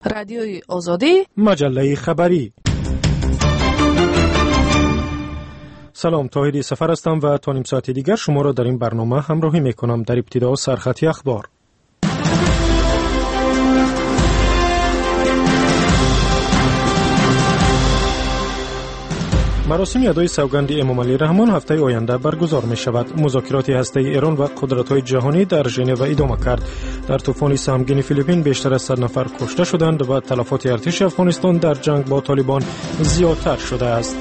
رادیوی آزادی، مجله خبری. سلام، طاهری سفر هستم و تا نیم ساعت دیگر شما را در این برنامه همراهی میکنم. در ابتدا سرخطی اخبار. مراسم ادای سوگند امام علی رحمان هفته آینده برگزار می شود. مذاکرات هسته‌ای ایران و قدرت‌های جهانی در ژنو ادامه کرد. در طوفان سهمگین فیلیپین بیشتر از 100 نفر کشته شدند و تلفات ارتش افغانستان در جنگ با طالبان زیادتر شده است.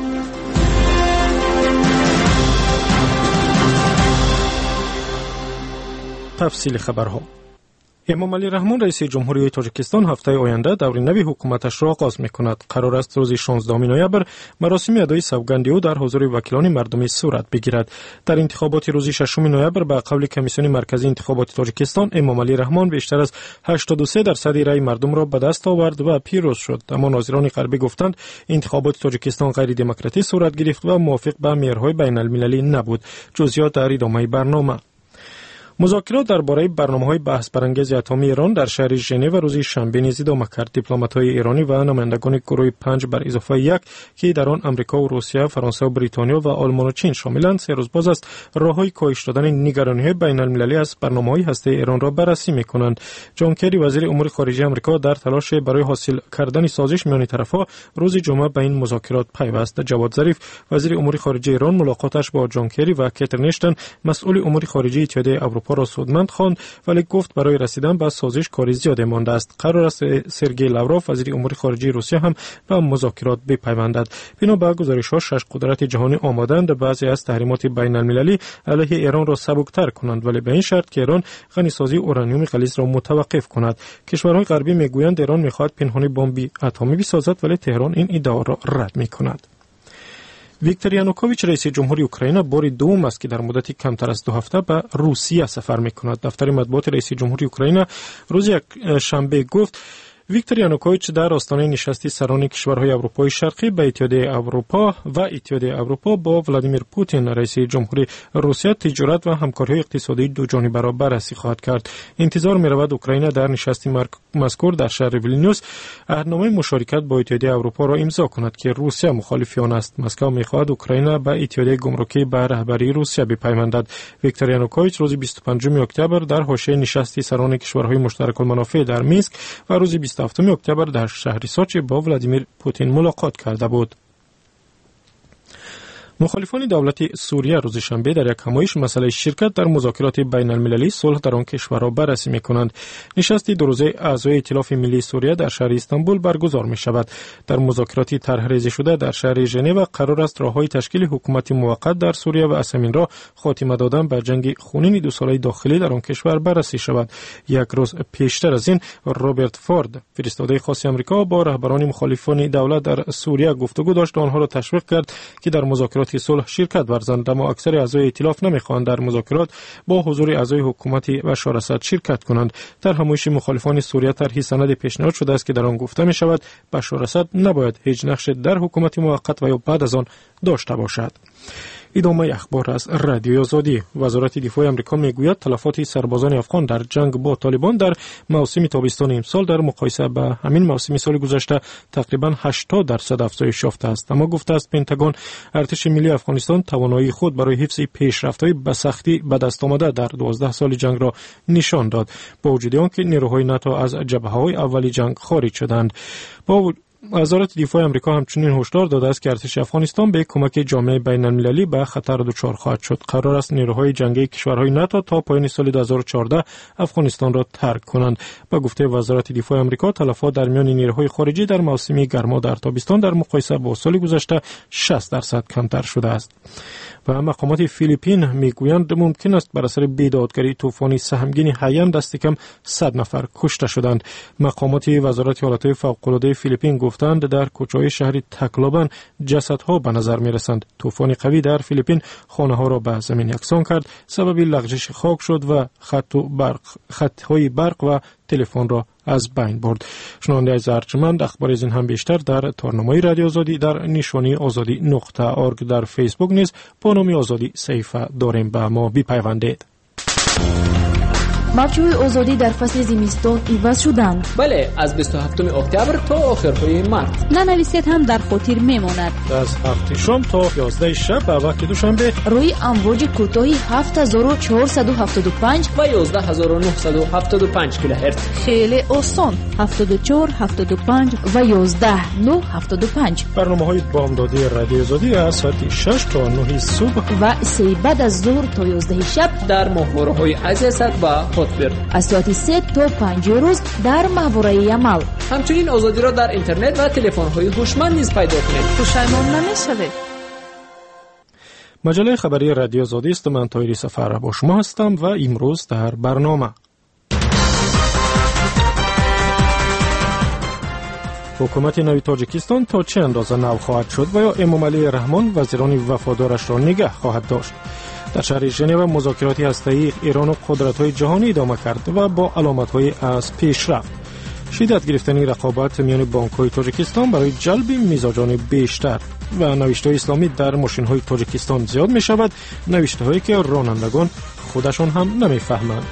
تفصیل خبرها. امام علی رحمان رئیس جمهوری تاجیکستان هفته آینده دور نوی حکومتش را آغاز می‌کند. قرار است روز 16 نوامبر مراسم ادای سوگند او در حضور وکیلان مردمی صورت بگیرد. در انتخابات روز 6 نوامبر به قول کمیسیون مرکزی انتخابات تاجیکستان، امام علی رحمان بیشتر از 83% رای مردم را به دست آورد و پیروز شد. اما ناظران غربی گفتند انتخابات تاجیکستان غیر دموکراتیک صورت گرفت و موافق به معیارهای بین‌المللی نبود. جزئیات در ادامه برنامه. مذاکرات درباره برنامه‌های بحث برانگیز اتمی ایران در شهر ژنو روز شنبه نیز ادامه کرد. دیپلمات‌های ایرانی و نمایندگان گروه 5 بر اضافه 1 که در آن آمریکا و روسیه، فرانسه و بریتانیا و آلمان و چین شاملند، 3 روز باز است راه‌های کاهش دادن نگرانی‌های بین‌المللی از برنامه‌های هسته‌ای ایران را بررسی می‌کنند. جان کری وزیر امور خارجه آمریکا در تلاش برای حاصل کردن سازش میان طرف‌ها روز جمعه به این مذاکرات پیوست. جواد ظریف وزیر امور خارجه ایران ملاقاتش با جان کری و کاترین اشتن مسئول امور خارجه اتحادیه اروپا را سودمند خواند، ولی گفت برای رسیدن به سازش کاری زیاد مانده است. قرار است سرگئی لاوروف وزیر امور خارجه روسیه هم به مذاکرات بپیوندد. بنا به گزارش‌ها 6 قدرت جهانی آماده‌اند بعضی از تحریمات بین‌المللی علیه ایران را سبکتر کنند، ولی به این شرط که ایران غنیسازی اورانیوم غلیظ را متوقف کند. کشورهای غربی میگویند ایران می‌خواهد پنهانی بمب اتمی بسازد، ولی تهران این ادعا را رد می‌کند. ویکتور یانوکوویچ رئیس جمهوری اوکراین بار دوم است که در مدت کمتر از 2 هفته به روسیه سفر می‌کند. دفتر مطبوعات رئیس جمهوری اوکراین روز یک شنبه گفت ویکتور یانوکوویچ در آستانه نشست سران کشورهای اروپای شرقی به اتحادیه اروپا و اتحادیه اروپا با ولادیمیر پوتین رئیس جمهوری روسیه تجارت و همکاری اقتصادی دوجانبه را بررسی خواهد کرد. انتظار می‌رود اوکراین در نشست مذکور در شهر ویلنیوس عهدنامه مشارکت با اتحادیه اروپا را امضا کند که روسیه مخالف آن است. مسکو می‌خواهد اوکراین به اتحادیه گمرکی به رهبری روسیه بپیوندد. ویکتور یانوکوویچ روز 25 اکتبر در حاشیه نشست سران کشورهای مشترک المنافع در مینسک و روز 27 اکتبر در شهر سوچی با ولادیمیر پوتین ملاقات کرده بود. مخالفان دولت سوریه روز شنبه در یک همایش مسئله شرکت در مذاکرات بین‌المللی صلح در آن کشور را بررسی می‌کنند. نشست 2 روزه اعضای ائتلاف ملی سوریه در شهر استانبول برگزار می‌شود. در مذاکرات طرح‌ریزی شده در شهر ژنو قرار است راه‌های تشکیل حکومت موقت در سوریه و از همین راه خاتمه دادن به جنگ خونین 2 ساله داخلی در آن کشور بررسی شود. یک روز پیشتر از این روبرت فورد فرستاده خاص آمریکا با رهبران مخالفان دولت در سوریه گفتگو داشت و آنها را تشویق کرد که در مذاکرات صلح شرکت ورزند، اما اکثر اعضای ائتلاف نمی‌خواهند در مذاکرات با حضور اعضای حکومت بشار اسد شرکت کنند. در همایش مخالفان سوریه طرحی سند پیشنهاد شده است که در آن گفته می‌شود بشار اسد نباید هیچ نقش در حکومت موقت و یا بعد از آن داشته باشد. ادامه اخبار از رادیوی آزادی. وزارت دفاع آمریکا میگوید تلفات سربازان افغان در جنگ با طالبان در موسم تابستان امسال در مقایسه با همین موسم سال گذشته تقریبا 80% افزایش یافته است. اما گفته است پنتاگون ارتش ملی افغانستان توانایی خود برای حفظ پیشرفت‌های به سختی به دست آمده در 12 سال جنگ را نشان داد، با وجود آنکه نیروهای ناتو از جبهه‌های اولی جنگ خارج شدند. با وزارت دفاع آمریکا همچنین هشدار داده است که ارتش افغانستان به کمک جامعه بین‌المللی به خطر دچار خواهد شد. قرار است نیروهای جنگی کشورهای ناتو تا پایان سال 2014 افغانستان را ترک کنند. با گفته وزارت دفاع آمریکا تلفات در میان نیروهای خارجی در موسم گرما در تابستان در مقایسه با سال گذشته 60% کمتر شده است. و مقامات فیلیپین میگویند ممکن است بر اثر بیدادگری طوفان سهمگین هایان دست کم 100 نفر کشته شدند. مقامات وزارت حالات فوق‌العاده فیلیپین گفتند در کوچه‌های شهر تاکلوبان جسدها به نظر می‌رسند. طوفان قوی در فیلیپین خانه‌ها را به زمین یکسان کرد، سبب لغزش خاک شد و خط‌های برق و تلفن را از بین برد. شنونده از ارجمند اخبار از این هم بیشتر در تارنمای رادیو آزادی در نشانی azadi.org در فیسبوک نیز با نام آزادی صفحه داریم. به ما بپیوندید. мавҷҳои озодӣ дар фасли зимистон иваз шуданд. бале, аз 27 октябр то охирҳои март. нанависед ҳам дар хотир мемонад. аз 7 шом то 11 шаб ба вақти душанбе рӯи амвоҷи кӯтоҳи 7475 ва 11975 килоҳерц. хеле осон 74 75 ва 11975. барномаҳои бомдодии радиои озодӣ аз соати 6 то 9 субҳ ва се баъд аз зуҳр то 11 шаб дар моҳвораҳои азиасат ва хотбир. аз соати 3 то 5 рӯз дар маҳвораи амал. ҳамчунин озодиро дар интернет ва телефонҳои ҳушманд низ пайдо кунед. пушаймон намешавед. маҷалаи хабарии радиои озодист. ман тоҳири сафар бо шумо ҳастам ва имрӯз дар барнома ҳукумати нави тоҷикистон то чӣ андоза нав хоҳад шуд ва ё эмомалии раҳмон вазирони вафодорашро нигаҳ хоҳад дошт. дар шаҳри женева музокироти ҳастаии Ирону қудратҳои ҷаҳонӣ идома кард ва бо аломатҳои аз пешрафт. шиддат гирифтани рақобат миёни бонкҳои тоҷикистон барои ҷалби мизоҷони бештар ва навиштаҳои исломӣ дар мошинҳои тоҷикистон зиёд мешавад, навиштаҳое ки ронандагон худашон ҳам намефаҳманд.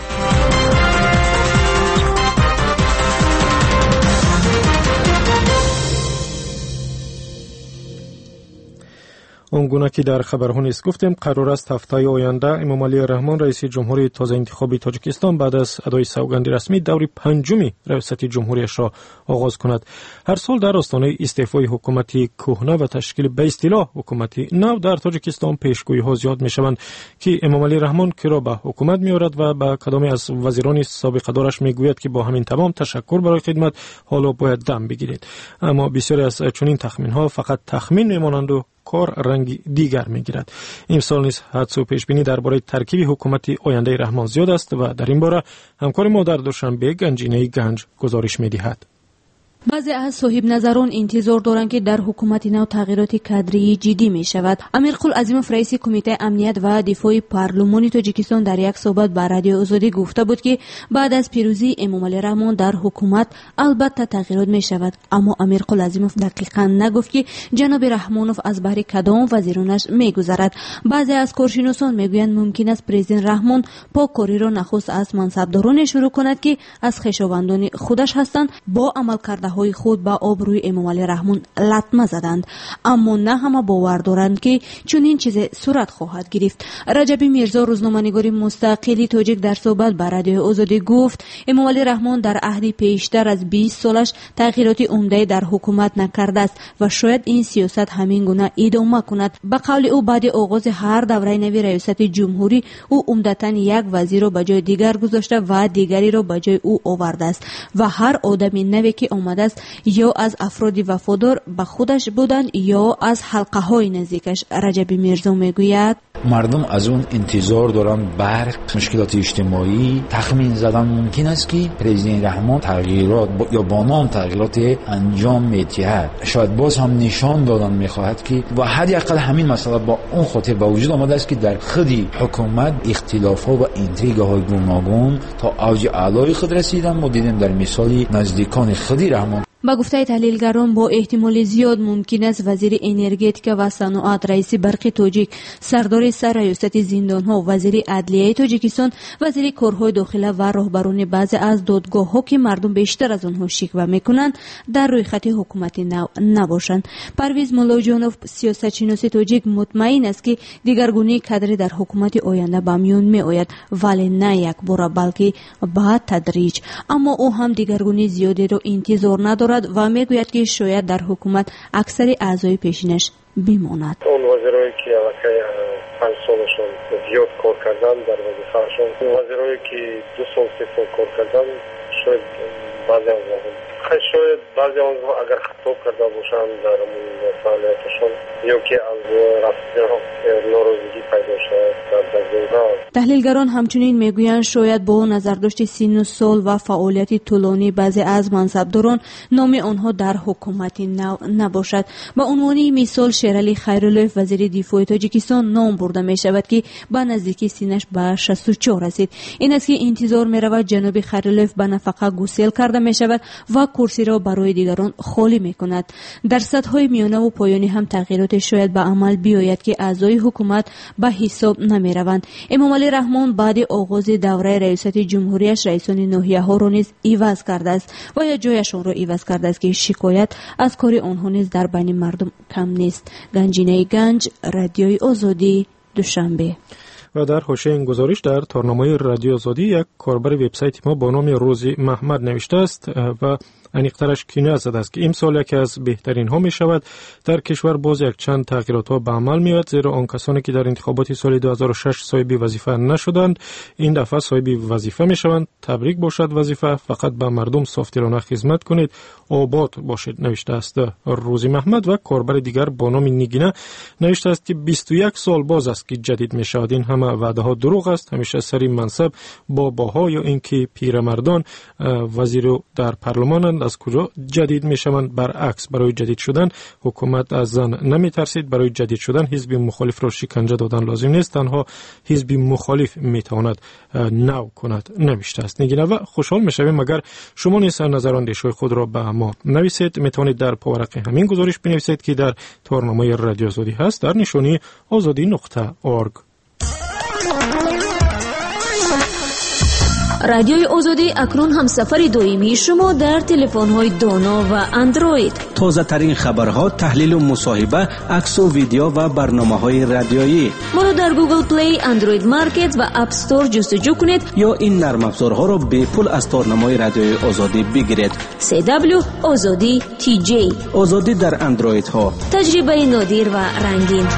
он гуна ки дар хабарҳо низ гуфтем, қарор аст ҳафтаи оянда эмомалии раҳмон раиси ҷумҳури тозаинтихоби Тоҷикистон баъд аз адои савганди расмӣ даври панҷуми риёсати ҷумҳурияшро оғоз кунад. ҳар сол дар остонаи истеъфои ҳукумати кӯҳна ва ташкили ба истилоҳ ҳукумати нав дар Тоҷикистон пешгӯиҳо зиёд мешаванд ки эмомалии раҳмон киро ба ҳукумат меорад ва ба кадоме аз вазирони собиқадораш мегӯяд ки бо ҳамин тамом ташаккур барои хидмат, ҳоло бояд дам бигиред. аммо бисёре аз чунин тахминҳо фақат тахмин мемонанду кор ранги дигар мегирад. имсол низ ҳадсу пешбинӣ дар бораи таркиби ҳукумати ояндаи раҳмон зиёд аст ва дар ин бора ҳамкори мо дар душанбе Ганҷинаи Ганҷ гузориш медиҳад. баъзе аз соҳибназарон интизор доранд ки дар ҳукумати нав тағйироти кадрии ҷиддӣ мешавад. Амирқул Азимов раиси кумитаи амният ва дифои парлумони Тоҷикистон дар як суҳбат ба радиои Озодӣ гуфта буд ки баъд аз пирӯзии Эмомалӣ Раҳмон дар ҳукумат албатта тағйирот мешавад. аммо Амирқул Азимов дақиқан нагуфт ки ҷаноби Раҳмонов аз баҳри кадом вазиронаш мегузарад. баъзе аз коршиносон мегӯянд мумкин аст президент Раҳмон покориро нахуст аз мансабдороне шурӯъ кунад ки аз хешовандони худаш ҳастанд, бо амалкардаҳои худ ба обрӯи Эмомалӣ Раҳмон латма заданд. аммо на ҳама бовар доранд ки чунин чизе сурат хоҳад гирифт. Раҷаби Мирзо, рӯзноманигори мустақили тоҷик, дар суҳбат ба радиои Озодӣ гуфт Эмомалӣ Раҳмон дар аҳди пештар аз 20 солаш тағйироти умдае дар ҳукумат накардааст ва шояд ин сиёсат ҳамин гуна идома кунад. ба қавли ӯ баъди оғози ҳар давраи нави раёсати ҷумҳурӣ ӯ умдатан як вазирро ба ҷои дигар гузошта ва дигариро ба ҷои ӯ овардааст ва ҳар одами наве ки омадааст ё аз афроди вафодор ба худаш буданд ё аз ҳалқаҳои наздикаш. Раҷаби Мирзо мегӯяд мардум аз он интизор доранд барқ мушкилоти иҷтимоӣ тахмин задан мумкин аст ки президент Раҳмон тағйирот ё бо ном тағйироте анҷом медиҳад. шояд боз ҳам нишон додан мехоҳад ки ва ҳар якал ҳамин масъала бо он хотир ба вуҷуд омадааст ки дар худи ҳукумат ихтилофҳо ва интригаҳои гуногун то авҷи аълои худ расида. мо дидем дар мисоли наздикони худи Раҳмон. ба гуфтаи таҳлилгарон бо эҳтимоли зиёд мумкин аст вазири энергетика ва саноат, раиси барқи тоҷик, сардори сарраёсати зиндонҳо, вазири адлияи Тоҷикистон, вазири корҳои дохила ва роҳбарони баъзе аз додгоҳҳо ки мардум бештар аз онҳо шиква мекунанд дар рӯйхати ҳукумати нав набошанд. Парвиз Муллоҷонов, сиёсатшиноси тоҷик, мутмаин аст ки дигаргунии кадри дар ҳукумати оянда ба миён меояд, вале на якбора, балки ба тадриҷ. аммо ӯ ҳам дигаргунии зиёдеро интизор надорад ва мегӯяд ки шояд дар ҳукумат аксари аъзои пешинаш бимонад. он вазирое ки аллакай 5 солашон зиёд кор кардан дар вазифаашон, вазирое ки 2 сол 3 сол кор кардан, шояд баъзе шояд баъзе онҳо агар хато карда бошанд дар фаъолияташон ё ки аз расмиҳо норозигӣ пайдо шавад дар дазгоҳҳо. таҳлилгарон ҳамчунин мегӯянд шояд бо назардошти синну сол ва фаъолияти тӯлонии баъзе аз мансабдорон номи онҳо дар ҳукумати нав набошад. ба унвони мисол Шералӣ Хайруллоев, вазири дифои Тоҷикистон, ном бурда мешавад ки ба наздикии синаш ба 64 расид. ин аст ки интизор меравад ҷаноби Хайруллоев ба нафақа гусел карда мешавад ва کرسی را برای دیگران خالی می‌کند. در سطح‌های میانه و پایانی هم تغییرات شاید به عمل بیاید که اعضای حکومت به حساب نمی‌روند. امام علی رحمان بعد آغاز دوره ریاست جمهوریش رئیسان ناحیه‌ها را نیز عوض کرده است و یا جایشان را عوض کرده است که شکایت از کار آنها نیز در بین مردم کم نیست. گنجینه گنج، رادیوی آزادی، دوشنبه. و در حاشیه این گزارش در تارنامه رادیو آزادی یک کاربر وبسایت ما با نام روزی محمد نوشته است و انیقترش کنایه زده است که امسال یکی از بهترین ها می شود. در کشور باز یک چند تغییرات ها به عمل میاد، زیرا آن کسانی که در انتخابات سال 2006 صاحب وظیفه نشدند این دفعه صاحب وظیفه می شوند. تبریک باشد وظیفه، فقط به مردم صافدلانه خدمت کنید، آباد باشید، نوشته است روزی محمد. و کاربر دیگر با نام نیگینه نوشته است که 21 سال باز است که جدید می شود. این همه وعده ها دروغ است، همیشه سری منصب با باها یا اینکه پیرمردان وزیر در پارلمان از کجا جدید میشوند. برعکس برای جدید شدن حکومت از زن نمی ترسید، برای جدید شدن حزب مخالف را شکنجه دادن لازم نیست، تنها حزب مخالف میتواند نو کند، نوشته است نگینه. و خوشحال میشویم اگر شما نیز نظر و اندیشه‌های خود را به ما نویسید. میتوانید در پاورق همین گزارش بنویسید که در تارنامه رادیو آزادی هست در نشانی azadi.org. رادیوی آزادی اکنون هم سفر دائمی شما در تلفن‌های دانا و اندروید. تازه ترین خبرها، تحلیل و مصاحبه، عکس و ویدیو و برنامه‌های رادیویی. ما را در گوگل پلی، اندروید مارکت و اپ استور جستجو کنید یا این نرم افزارها را به پول از تارنامه رادیوی آزادی بگیرید. CW آزادی TJ. آزادی در اندروید ها. تجربه نادر و رنگین.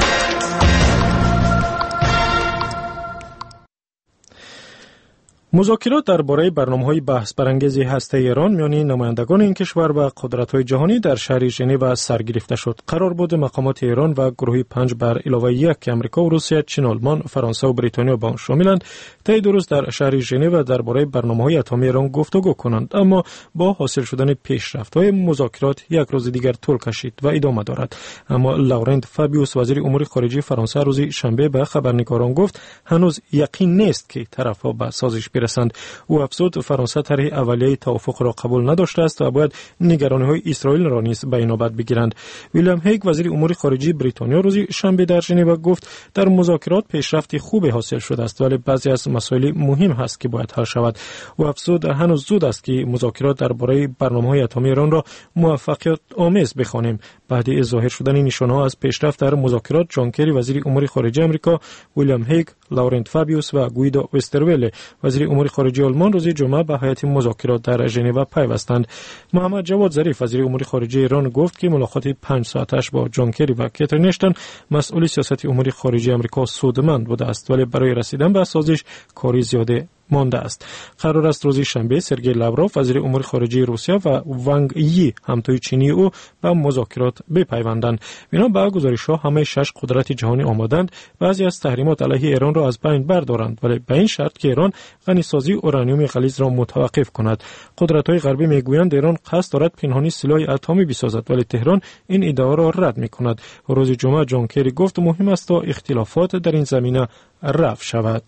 مذاکرات درباره برنامه‌های بحث برانگیز هسته ایران میان نمایندگان این کشور و قدرت‌های جهانی در شهر ژنو سرگرفته شد. قرار بود مقامات ایران و گروه 5 بر علاوه 1 که آمریکا و روسیه، چین، آلمان، فرانسه و بریتانیا با آن شاملند، طی 2 روز در شهر ژنو درباره برنامه‌های اتمی ایران گفتگو کنند. اما با حاصل شدن پیشرفت‌های مذاکرات یک روز دیگر طول کشید و ادامه دارد. اما لورنت فابیوس وزیر امور خارجه فرانسه روز شنبه به خبرنگاران گفت هنوز یقین نیست که طرف‌ها به سازش برسند. او افزود فرانسه طرح اولیه توافق را قبول نداشته است و باید نگرانی‌های اسرائیل را نیز به نوبت بگیرند. ویلیام هیگ وزیر امور خارجه بریتانیا روز شنبه در ژنو گفت در مذاکرات پیشرفت خوبی حاصل شده است، ولی بعضی از مسائل مهم هست که باید حل شود. و افزود هنوز زود است که مذاکرات درباره برنامه‌های اتمی ایران را موفقیت آمیز بخوانیم. بعد از ظاهر شدن نشانه‌ها از پیشرفت در مذاکرات، جان کری وزیر امور خارجه آمریکا، ویلیام هیگ، لورنت فابیوس و گویدو وسترویل وزیر امور خارجه آلمان روز جمعه به هیئت مذاکرات در ژنو پیوستند. محمد جواد ظریف وزیر امور خارجه ایران گفت که ملاقات 5 ساعتش با جان کری و کاترین اشتن مسئول سیاست امور خارجه آمریکا سودمند بوده است، ولی برای رسیدن به سازش کاری زیاده مانده است. قرار است روز شنبه سرگئی لاوروف وزیر امور خارجه روسیه و وانگ یی همتای چینی او به مذاکرات بپیوندند. بنا به گزارش‌ها همه 6 قدرت جهانی آمادند بعضی از تحریمات علیه ایران را از بین بردارند، ولی به این شرط که ایران غنیسازی اورانیوم غلیظ را متوقف کند. قدرت‌های غربی میگویند ایران قصد دارد پنهانی سلاح اتمی بسازد، ولی تهران این ادعا را رد می‌کند. روز جمعه جان کری گفت مهم است تا اختلافات در این زمینه رفع شود.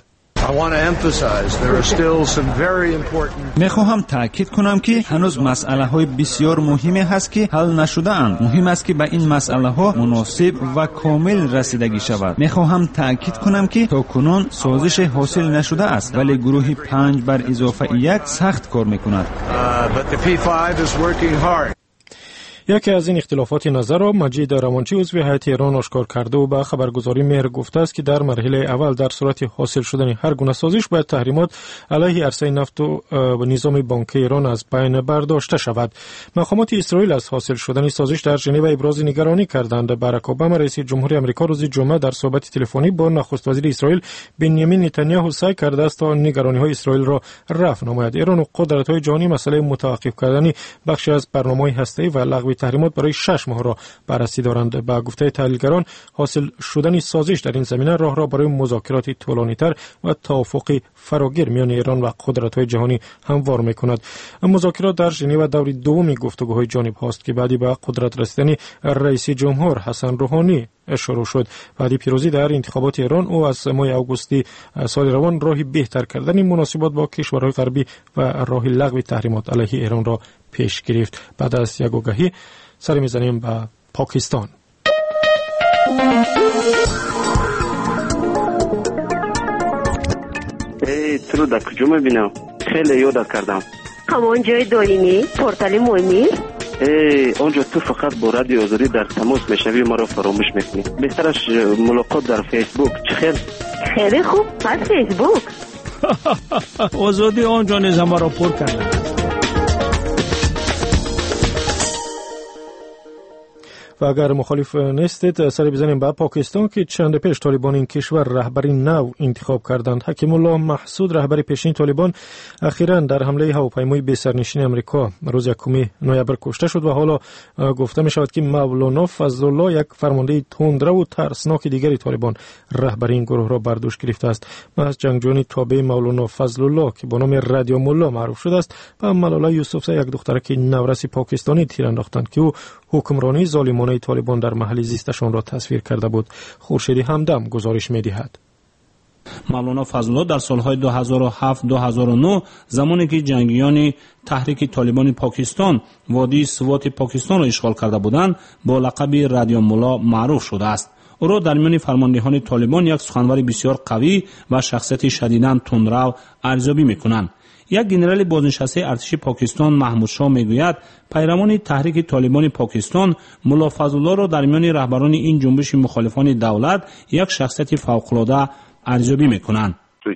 میخواهم تأکید کنم که هنوز مسئله های بسیار مهمی هست که حل نشده اند. مهم است که به این مسئله ها مناسب و کامل رسیدگی شود. میخواهم تأکید کنم که تا کنون سازش حاصل نشده است، ولی گروه 5 بر اضافه 1 سخت کار میکند. یکی از این اختلافات نظر را مجید روانچی عضو هیئت ایران آشکار کرده و به خبرگزاری مهر گفته است که در مرحله اول در صورت حاصل شدن هر گونه سازش باید تحریمات علیه عرصه نفت و نظام بانکی ایران از بین برداشته شود. مقامات اسرائیل از حاصل شدن سازش در ژنو ابراز نگرانی کردند. باراک اوباما رئیس جمهوری آمریکا روز جمعه در صحبت تلفنی با نخست وزیر اسرائیل بنیامین نتانیاهو سعی کرده است تا نگرانی‌های اسرائیل را رفع نماید. ایران و قدرت‌های جهانی مسئله متوقف کردن بخشی از برنامه‌های هسته‌ای و لغو تحریمات برای 6 ماه را بررسی دارند. با گفته تحلیلگران حاصل شدن سازش در این زمینه راه را برای مذاکرات طولانی‌تر و توافقی فراگیر میان ایران و قدرت‌های جهانی هموار می‌کند. مذاکرات در ژنو دور دوم گفتگوهای جانب هاست که بعدی به قدرت رسیدن رئیس جمهور حسن روحانی شروع شد. بعد پیروزی در انتخابات ایران او از ماه آگوستی سال روان راهی بهتر کردن مناسبات با کشورهای غربی و راه لغو تحریمات علیه ایران را پیش گرفت. بعد از یک آگهی سر می‌زنیم به پاکستان. تو رو در کجا میبینم؟ خیلی یادت کردم. همان جای دائمی پورتال مهمی؟ اونجا تو فقط با رادیو آزادی در تماس میشوی، ما رو فراموش میکنی. بهترش ملاقات در فیسبوک. چه خیلی خوب، پس فیسبوک. آزادی آنجا نیز ما را پر کرده. و اگر مخالف نیستید سر بزنیم به پاکستان که چند پیش طالبان این کشور رهبری نو انتخاب کردند. حکیم الله محسود رهبر پیشین طالبان اخیراً در حمله هواپیمای بی سرنشین امریکا روز 1 نوامبر کشته شد و حالا گفته می شود که مولانا فضل الله یک فرمانده تندرو و ترسناک دیگری طالبان رهبری این گروه را بر دوش گرفته است. از جنگجویان تابع مولانا فضل الله که با نام رادیو ملا معروف شده است و ملاله یوسفزی یک دخترک نورس پاکستانی تیر انداختند که او حکمرانی ظالمانه طالبان در محل زیستشان را تصویر کرده بود. خورشیدی همدم گزارش می‌دهد. مولانا فضل الله در سالهای 2007-2009 زمانی که جنگیان تحریک طالبان پاکستان وادی سوات پاکستان را اشغال کرده بودند با لقب رادیو ملا معروف شده است. او را در میان فرماندهان طالبان یک سخنور بسیار قوی و شخصیت شدیداً تندرو ارزیابی می‌کنند. یک گنرال بازنشسته ارتش پاکستان محمود شاه میگوید پیروان تحریک طالبان پاکستان ملا فضل الله را در میان رهبران این جنبش مخالفان دولت یک شخصیت فوق‌العاده ارزیابی میکنند.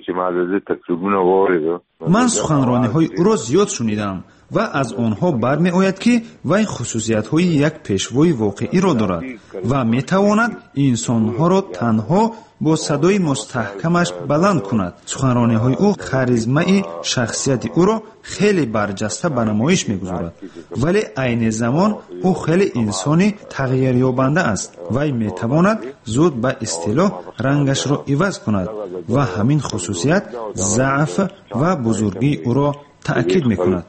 من سخنرانی‌های او را زیاد شنیدم و از آنها برمی آید که وی خصوصیت‌های یک پیشوای واقعی را دارد و میتواند انسان‌ها را تنها با صدای مستحکمش بلند کند. سخنرانی‌های او کاریزمای شخصیت او را خیلی برجسته به نمایش می‌گذارد، ولی عین زمان او خیلی انسانی تغییر یابنده است. وی میتواند زود به اصطلاح رنگش را عوض کند و همین خصوصیت ضعف و بزرگی او را تأکید می‌کند.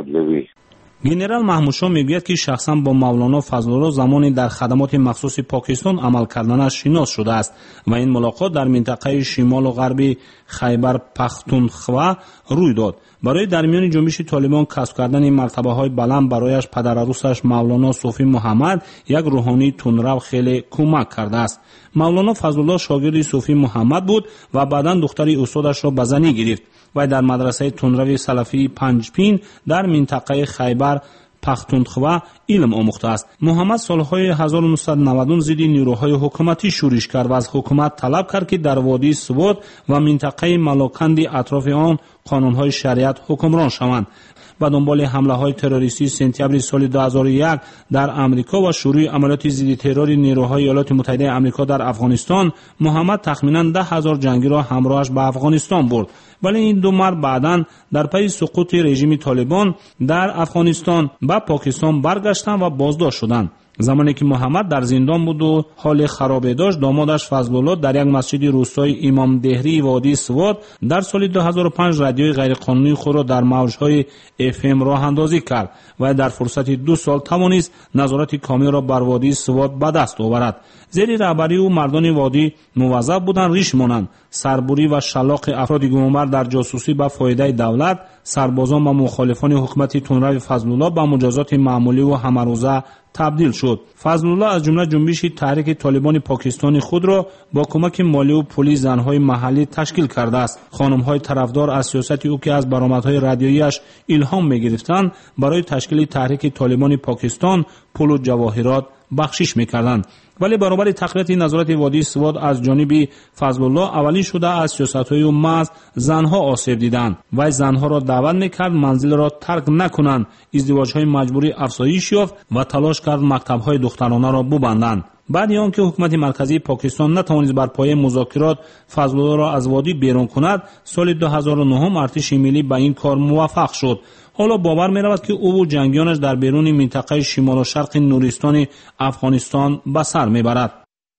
گنرال محمود شاه میگوید که شخصا با مولانا فضل الله زمانی در خدمات مخصوص پاکستان عمل کردنش شناس شده است و این ملاقات در منطقه شمال و غربی خیبر پختونخوا روی داد. برای در میان جنبش طالبان کسب کردن این مرتبه های بلند برایش پدر عروسش مولانا صوفی محمد یک روحانی تندرو خیلی کمک کرده است. مولانا فضل الله شاگرد صوفی محمد بود و بعداً دختری استادش را به زنی گرفت و در مدرسه تندرو سلفی پنجپین در منطقه خیبر پختونخوا علم آموخته است. محمد سالهای 1990 ضد نیروهای حکومتی شورش کرد و از حکومت طلب کرد که در وادی سوات و منطقه ملاکند اطراف آن قانونهای شریعت حکمران شوند. و دنبال حمله های تروریستی سپتامبر سال 2001 در امریکا و شروع عملیات ضد ترور نیروهای ایالات متحده آمریکا در افغانستان، محمد تخمیناً 10,000 جنگی را همراهش به افغانستان برد. ولی این دو مرد بعداً در پی سقوط رژیم طالبان در افغانستان به پاکستان برگشتند و بازداشت شدند. زمانی که محمد در زندان بود و حال خرابه داشت، دامادش فضل الله در یک مسجد روستای امام دهری وادی سوات در سال 2005 رادیوی غیرقانونی خود را در موجهای FM راه اندازی کرد و در فرصت 2 سال توانست نظارت کامل را بر وادی سوات به دست آورد. زیر رهبری او مردان وادی موظف بودند ریش مانند سربری و شلاق افراد گمانبر در جاسوسی به فایده دولت، سربازان و مخالفان حکومت تندرو فضل الله به مجازات معمولی و همروزه تبدیل شد. فضل الله از جمله جنبش تحریک طالبان پاکستانی خود را با کمک مالی و پولی زنهای محلی تشکیل کرده است. خانم‌های طرفدار از سیاست او که از برآمدهای رادیویی‌اش الهام می‌گرفتند، برای تشکیل تحریک طالبان پاکستان پول و جواهرات بخشش می‌کردند. ولی برابر تقویت نظارت وادی سوات از جانب فضل الله اولی شده از سیاست‌های او محض زنها آسیب دیدند و زنها را دعوت می‌کرد منزل را ترک نکنند، ازدواج‌های مجبوری افزایش یافت و تلاش کرد مکتب‌های دخترانه را ببندند. بعد از آنکه حکومت مرکزی پاکستان نتوانست بر پایه مذاکرات فضل الله را از وادی بیرون کند، سال 2009 ارتش ملی به این کار موفق شد. حالا باور می‌رود که او و جنگیانش در بیرون منطقه شمال و شرق نورستان افغانستان به سر می‌برد.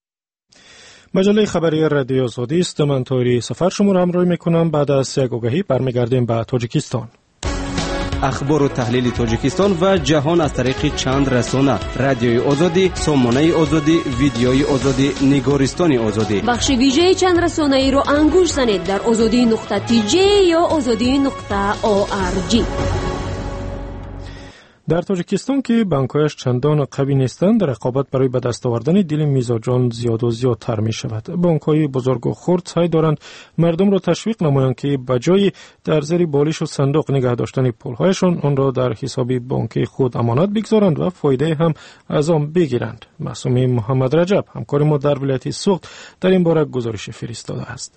مجله خبری رادیو آزادی است. من طاهری سفر شما را همراهی می‌کنم. بعد از یک آگهی برمیگردیم به تاجیکستان. اخبار و تحلیل تاجیکستان و جهان از طریق چند رسانه: رادیوی آزادی، سامانه آزادی، ویدیوی آزادی، نگارستان آزادی. بخش ویژه چند رسانه ای رو انگوش زنید در azadi.tj یا azadi.org. در تاجیکستان که بانک‌هایش چندان قوی نیستند، رقابت برای به دست آوردن دل میزاجان زیاد و زیادتر می شود. بانک‌های بزرگ و خرد سعی دارند مردم را تشویق نمایند که بجای در زیر بالش و صندوق نگه داشتن پول‌هایشان آن را در حساب بانکی خود امانت بگذارند و فایده هم از آن بگیرند. معصوم محمد رجب همکار ما در ولایت سوخت در این باره گزارش فرستاده است.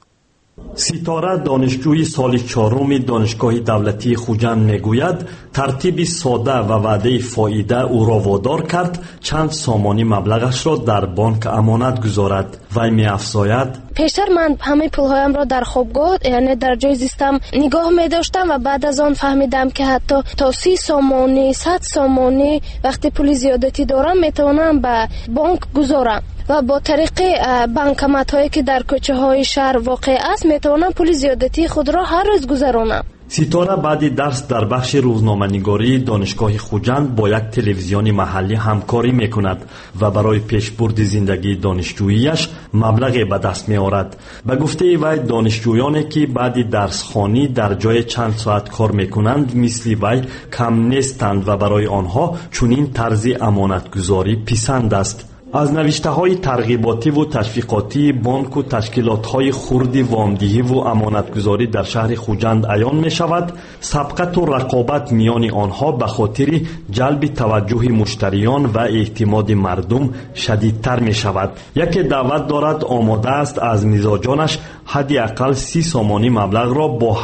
ستاره دانشجوی سال 4 دانشگاه دولتی خوجند میگوید ترتیب ساده و وعده فایده او را وادار کرد چند سامانی مبلغش را در بانک امانت گذارد. وی می‌افزاید: پیشتر من همه پولهایم را در خوابگاه یعنی در جای زیستم نگاه می‌داشتم و بعد از آن فهمیدم که حتی تا 30 سامانی 100 سامانی وقتی پول زیادتی دارم میتونم به بانک گذارم و با طریق بانکمات هایی که در کوچه های شهر واقع است میتونم پول زیادتی خود را هر روز گذرانم. ستاره بعد درس در بخش روزنامه‌نگاری دانشگاه خوجند با یک تلویزیون محلی همکاری میکند و برای پیشبرد زندگی دانشجوییش مبلغی به دست میآورد. به گفته وی دانشجویانی که بعد درس خوانی در جای چند ساعت کار میکنند مثل وی کم نیستند و برای آنها چنین طرز امانتگذاری پسند است. از نوشته‌های ترغیباتی و تشویقاتی بانک و تشکیلات‌های خردی وامدهی و امانتگذاری در شهر خوجند عیان می‌شود، سبقت و رقابت میان آنها به خاطر جلب توجه مشتریان و اعتماد مردم شدیدتر می‌شود. یکی دعوت دارد آماده است از مزاجانش حداقل 30 سامانی مبلغ را با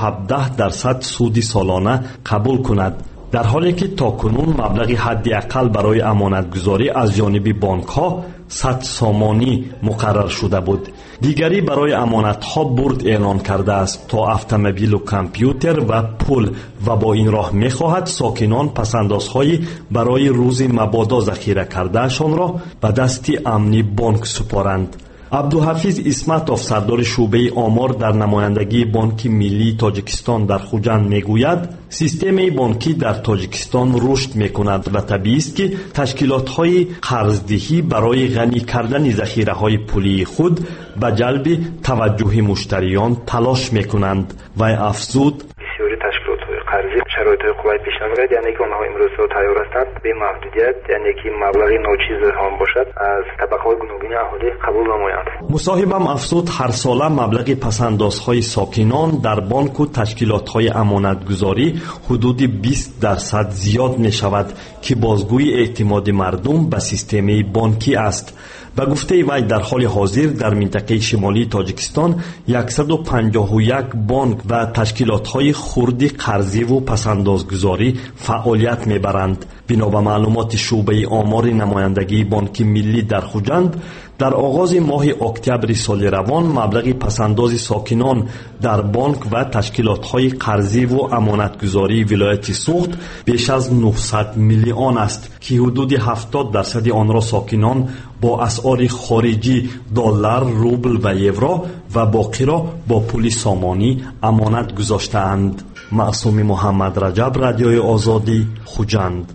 17% سود سالانه قبول کند، در حالی که تاکنون مبلغ حداقل برای امانتگذاری از جانب بانک‌ها 100 سامانی مقرر شده بود. دیگری برای امانت‌ها برد اعلان کرده است تا اتومبیل و کامپیوتر و پول و با این راه می‌خواهد ساکنان پس‌اندازهایی برای روز مبادا ذخیره کردهشان را به دست امنی بانک سپارند. عبدالحفیظ اسمتوف سردار شعبه آمار در نمایندگی بانک ملی تاجیکستان در خوجند میگوید سیستم بانکی در تاجیکستان رشد میکند و طبیعی است که تشکیلات‌های قرضدهی برای غنی کردن ذخیره‌های پولی خود به جلب توجه مشتریان تلاش میکنند. و افزود قرضی شرایط‌های خوبی پیش نمی‌آید، یعنی که آنها امروز تیار هستند به محدودیت، یعنی که مبلغی ناچیز هم باشد از طبقه‌های گوناگون اهالی قبول نمایند. مصاحبم افزود هر ساله مبلغ پس‌اندازهای ساکنان در بانک و تشکیلات‌های امانتگذاری حدود 20% زیاد می‌شود که بازگوی اعتماد مردم به سیستم بانکی است. به گفته وی در حال حاضر در منطقه شمالی تاجیکستان 151 بانک و تشکیلات‌های خردی قرضی و پس‌اندازگذاری فعالیت می‌برند. بنا به معلومات شعبه آمار نمایندگی بانک ملی در خوجند در آغاز ماه اکتبر سال روان مبلغ پس‌انداز ساکنان در بانک و تشکیلات‌های قرضی و امانتگذاری ولایت سوخت بیش از 900 میلیون است که حدود 70% آن را ساکنان با اسعار خارجی دلار، روبل و یورو و باقی را با پول سامانی امانت گذاشته‌اند. معصوم محمد رجب، رادیوی آزادی، خوجند.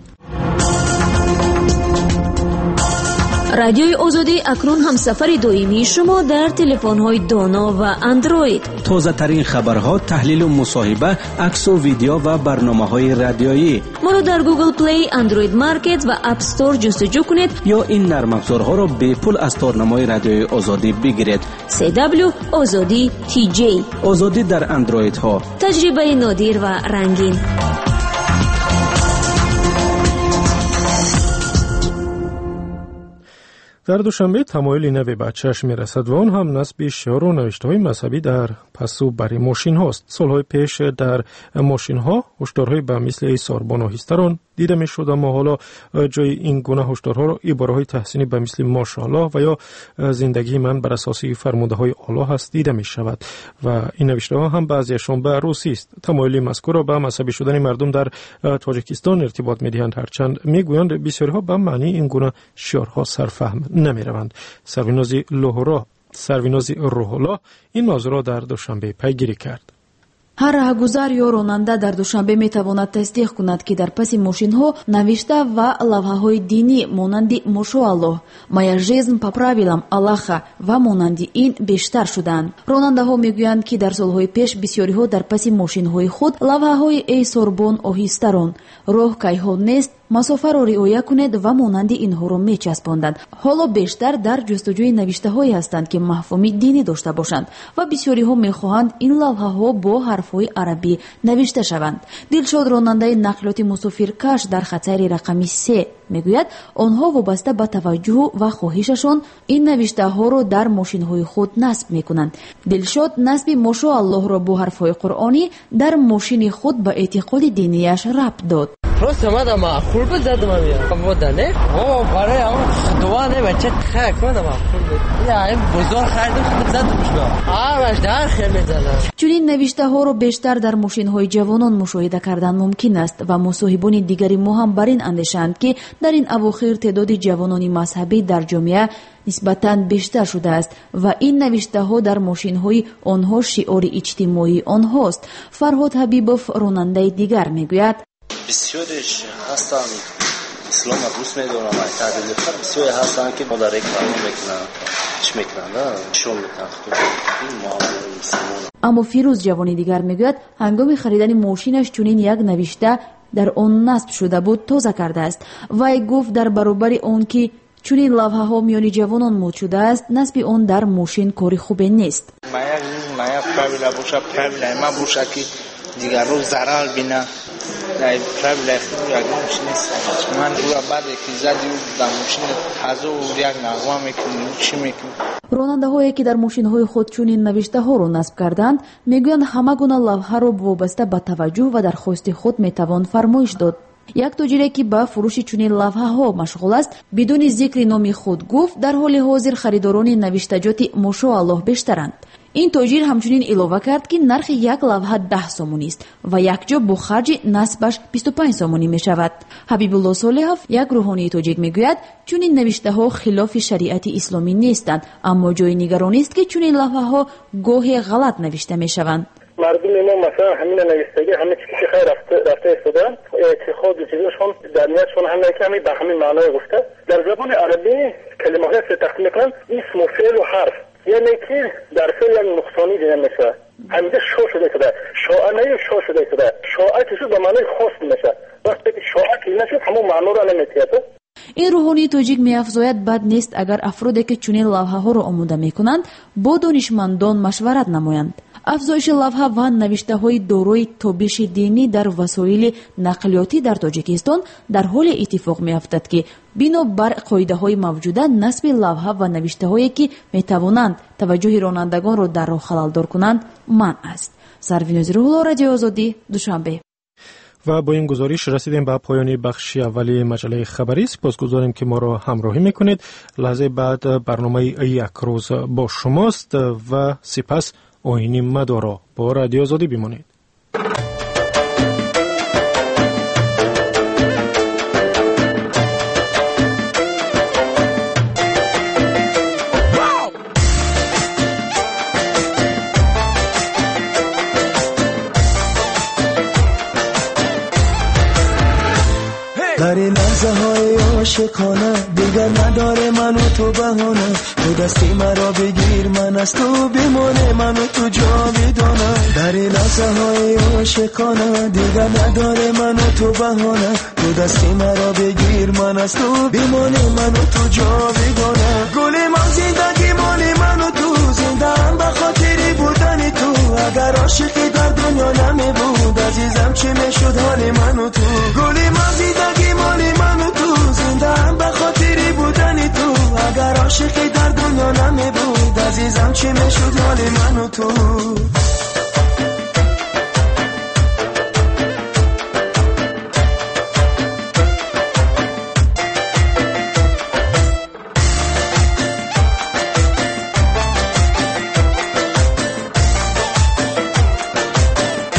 رادیوی آزادی اکنون همسفر دائمی شما در تلفن‌های دانا و اندروید. تازه ترین خبرها، تحلیل و مصاحبه، عکس و ویدیو و برنامه‌های رادیویی. ما را در گوگل پلی، اندروید مارکت و اپ استور جستجو کنید یا این نرم افزارها را به پول از تارنمای رادیوی آزادی بگیرید. CW آزادی TJ. آزادی در اندروید ها. تجربه نادر و رنگین. در دوشنبه تمایل نوی به چشم می‌رسد و آن هم نصب شعار و نوشته‌های مذهبی در پسو بر ماشین هاست. سالهای پیش در ماشین ها هشدارهای به مثل ایثاربان و هیستران دیده می‌شد، اما حالا جای این گونه هشدارها را عباره‌های تحسینی به مثل ماشاءالله و یا زندگی من بر اساس فرموده‌های الله هست دیده می‌شود و این نوشته‌ها هم بعضیشان به روسی است. تمایل مذکور را به مذهبی شدن مردم در تاجیکستان ارتباط می‌دهند، هرچند می‌گویند بسیاری‌ها به معنی این گونه شعارها سرفهم نمی‌روند. سرویناز روح الله این موضوع را در دوشنبه پیگیری کرد. ҳар раҳгузар ё ронанда дар душанбе метавонад тасдиқ кунад ки дар паси мошинҳо навишта ва лавҳаҳои динӣ монанди мошоаллоҳ, моя жизнь по правилам Аллаха ва монанди ин бештар шудаанд. ронандаҳо мегӯянд ки дар солҳои пеш бисёриҳо дар паси мошинҳои худ лавҳаҳои эй сорбон оҳистарон, роҳ кайҳон нест, масофаро риоя кунед ва монанди инҳоро мечаспонданд. ҳоло бештар дар ҷустуҷӯи навиштаҳое ҳастанд ки мафҳуми динӣ дошта бошанд ва бисёриҳо мехоҳанд ин лавҳаҳо бо ҳарфҳои арабӣ навишта шаванд. дилшод ронандаи нақлиёти мусофиркаш дар хатсайри рақами 3 мегӯяд онҳо вобаста ба таваҷҷӯҳ ва хоҳишашон ин навиштаҳоро дар мошинҳои худ насб мекунанд. дилшод насби мошоаллоҳро бо ҳарфҳои қуръонӣ дар мошини худ ба эътиқоди динияш рабт дод. Просто мада маъқул буд задам я. Вода не? О, барои ам худова не бача хак мада маъқул буд. Я ин бозор хардам худ задам шуд. Аваш дар хел мезана. чунин навиштаҳоро бештар дар мошинҳои ҷавонон мушоҳида кардан мумкин аст ва мусоҳибони дигари мо ҳам бар ин андешаанд ки дар ин авохир теъдоди ҷавонони мазҳабӣ дар ҷомеа нисбатан бештар шудааст ва ин навиштаҳо дар мошинҳои онҳо шиори иҷтимоии онҳост. Фарҳод Ҳабибов ронандаи дигар мегӯяд: бисёреш ҳастанд ислома дӯст медорам, таъдилкар бисёре ҳастанд ки модар реклама мекунанд, чӣ мекунанд, нишон медиҳанд ин муаммои мусулмон. аммо Фирӯз ҷавони дигар мегӯяд, ҳангоми харидани мошинаш чунин як навишта дар он насб шуда буд тоза кардааст. Вай гуфт дар баробари он ки чунин лавҳаҳо миёни ҷавонон мод шудааст, насби он дар мошин кори хубе нест. Моя правила боша, правила ма боша ки дигарро зарар бина. Дай правила як мошин нест. Ман ура баъде ки зади дар мошин тазо як нағма мекунӣ, чӣ мекунӣ? ронандаҳое ки дар мошинҳои худ чунин навиштаҳоро насб карданд, мегӯянд ҳама гуна лавҳаро вобаста ба таваҷҷӯҳ ва дархости худ метавон фармоиш дод. як тоҷире ки ба фурӯши чунин лавҳаҳо машғул аст, бидуни зикри номи худ гуфт, дар ҳоли ҳозир харидорони навиштаҷоти мошоаллоҳ бештаранд. ин тоҷир ҳамчунин илова кард ки нархи як лавҳа 10 сомонист ва якҷо бо харҷи насбаш 25 сомонӣ мешавад. ҳабибулло солеҳов, як рӯҳонии тоҷик, мегӯяд, чунин навиштаҳо хилофи шариати исломӣ нестанд, аммо ҷои нигаронист ки чунин лавҳаҳо гоҳе ғалат навишта мешаванд. мардуми мо масалан ҳамин навистагӣ ҳама чизи ки хай рафта истоданд, эътиқоду чизашон дар ниятшон ҳамаи ки ҳамин ба ҳамин маъное гуфта. дар забони арабӣ калимаҳои се тақсим мекунанд исму феълу ҳарф, яъне ки дар феъл як нуқсонӣ дида мешавад. ҳамида шо шуда истода, шоа не шо шуда истода, шоа ки шуд ба маънои хос мешавад. вақте ки шоа ки нашуд ҳамон маъноро наметиҳад. ин рӯҳонии тоҷик меафзояд, бад нест агар афроде ки чунин лавҳаҳоро омода мекунанд бо донишмандон машварат намоянд. афзоиши лавҳа ва навиштаҳои дорои тобиши динӣ дар васоили нақлиётӣ дар Тоҷикистон дар ҳоле иттифоқ меафтад ки бино бар қоидаҳои мавҷуда насби лавҳа ва навиштаҳое ки метавонанд таваҷҷӯҳи ронандагонро дар роҳ халалдор кунанд манъ аст. Сарвинози Рӯҳулло, Радиои Озодӣ, Душанбе. ва бо ин гузориш расидем ба поёни бахши аввали маҷалаи хабарӣ. сипосгузорем ки моро ҳамроҳӣ мекунед. лаҳзаи баъд барномаи як рӯз бо шумост ва сипас оини мадоро бо Радиои Озодӣ бимонед. در این لحظه های عاشقانه دیگر نداره من و تو بهانه، تو دستی مرا بگیر من از تو بمانه، من و تو جاودانه. در این لحظه های عاشقانه دیگر نداره من و تو بهانه، تو دستی مرا بگیر من از تو بمانه، من و تو جاودانه. گل من زندگی مالی من و تو زنده هم به خاطر بودن تو، اگر عاشقی در دنیا نمی بود عزیزم چی میشد حال من و تو. گل من زندگی مالی من و تو زنده هم به خاطر بودن تو، اگر عاشقی در دنیا نمی بود عزیزم چی میشد حال من و تو.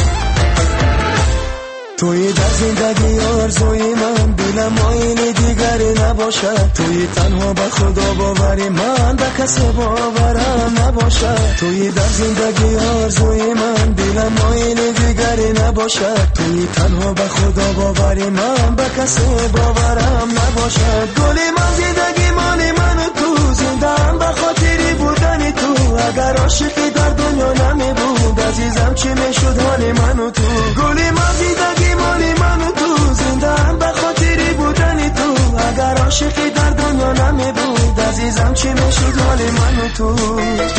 توی در زندگی آرزوی من دلم آینه دیگر دیگری نباشد. توی تنها به خدا باوری، من به کسی باورم نباشد. توی در زندگی آرزوی من، دلم مایل دیگری نباشد. توی تنها به خدا باوری، من به کسی باورم نباشد. گلی من زندگی مالی من و تو، زندم به خاطری بودن تو. اگر عاشقی در دنیا نمی بود عزیزم چی میشد حال من و تو. گلی من زندگی مالی من و تو، زندم به خاطری بودن تو. اگر عاشقی در دنیا نمی بود عزیزم چی میشد حال من و تو.